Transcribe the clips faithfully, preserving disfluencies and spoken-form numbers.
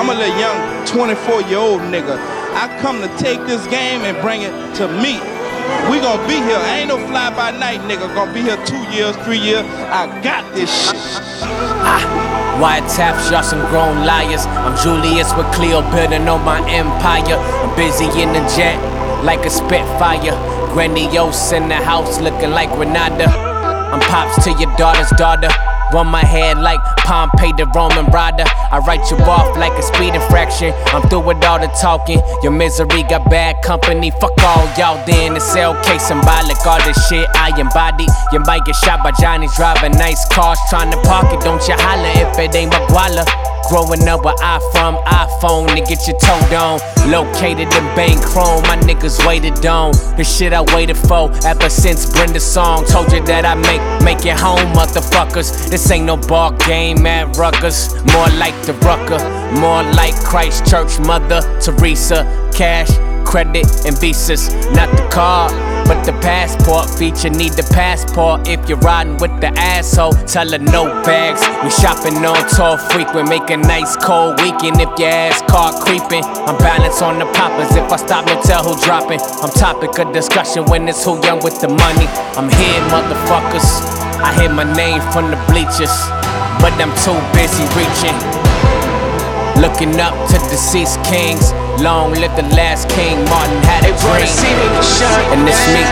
I'm a little young twenty-four year old nigga. I come to take this game and bring it to me. We gonna be here. I ain't no fly by night nigga. Gonna be here two years, three years. I got this shit. Ah, wiretaps, y'all some grown liars. I'm Julius with Cleo building on my empire. I'm busy in the jet like a Spitfire. Grandiose in the house looking like Renata. I'm pops to your daughter's daughter. Run my head like Pompey the Roman rider. I write you off like a speed infraction. I'm through with all the talking. Your misery got bad company. Fuck all y'all then. It's L K symbolic. All this shit I embody. You might get shot by Johnny's driving nice cars trying to park it. Don't you holler if it ain't Maguala. Growing up where I from, iPhone to get your toe on. Located in Bank Chrome, my niggas waited on. The shit I waited for ever since Brenda's song. Told you that I make, make it home, motherfuckers. This ain't no ball game at Rutgers. More like the Rucker, more like Christchurch, Mother Teresa. Cash, credit, and visas, not the card, but the passport feature. Need the passport if you're riding with the asshole. Tell her no bags. We shopping on tour frequent. Make a nice cold weekend if your ass car creeping. I'm balanced on the poppers. If I stop, no tell who dropping. I'm topic of discussion when it's who young with the money. I'm here, motherfuckers. I hear my name from the bleachers, but I'm too busy reaching. Looking up to deceased kings. Long live the last king. Martin had a dream, and it's me.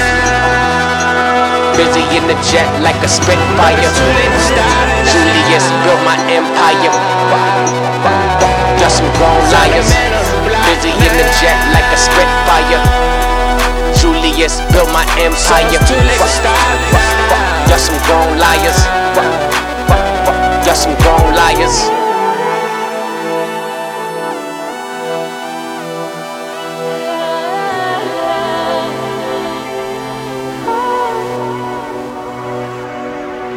Busy in the jet like a Spitfire. Julius built my empire. Just some grown liars. Busy in the jet like a Spitfire. Julius built my empire. Just some grown liars. Just some grown liars.